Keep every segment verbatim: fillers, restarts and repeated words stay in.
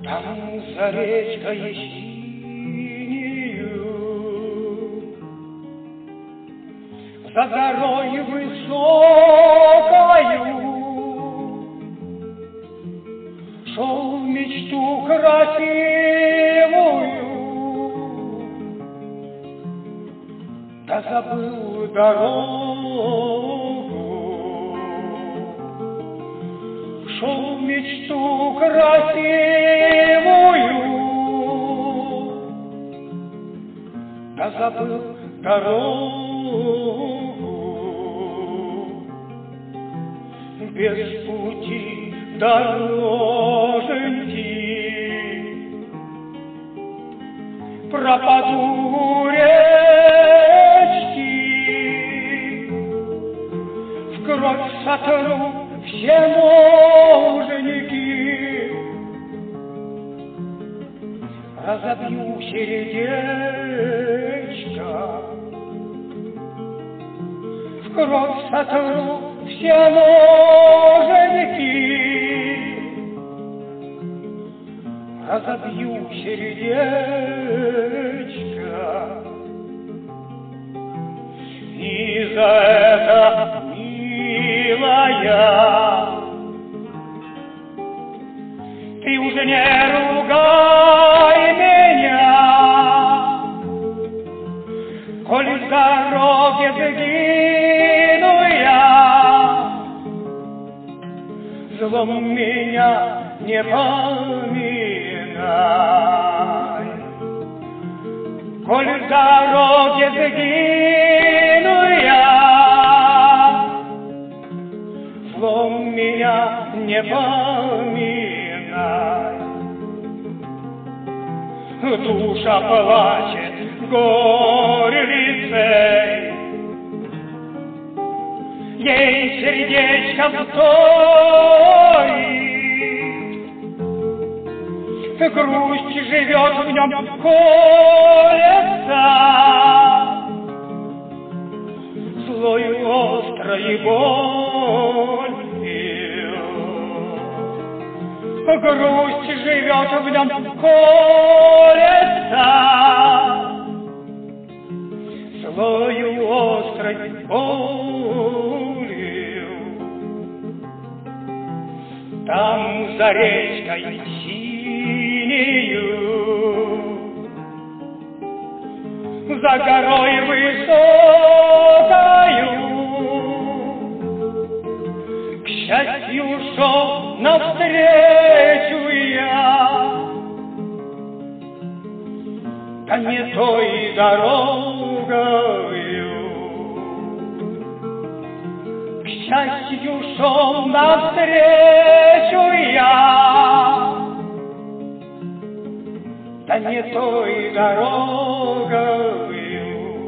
Там за речкой синею, за горой высокою, шел в мечту красивую, да забыл дорогу. Шел в мечту красивую, да забыл дорогу. Без пути дороженьки пропаду речки, в кровь сотру все муженьки, разобью сердечко, в кровь сотру все муженьки, разобью сердечко. И за это, милая, ты уже не ругай меня, коль с дороги сгину я, злом меня не поминай. Коль с дороги сгину я, злом меня не поминай. Душа плачет горницей, ей сердечко вторит, грусть живет в нем колется, злой острой болью. Грусть живет в нем колется, злою острой болью. Там за речкой синею, за горой высокою, к счастью шел навстречу я, да не той дорогою. К счастью шел навстречу я, да не той дорогою.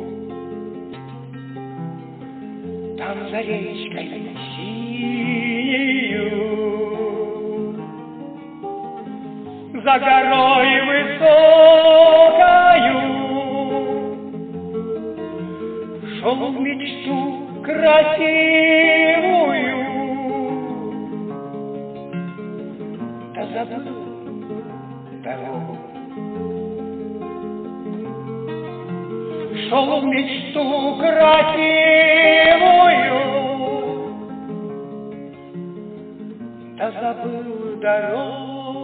Там за речкой синею, за горой высокою, шел в мечту красивую, да забыл дорогу. Шел в мечту красивую, да забыл дорогу.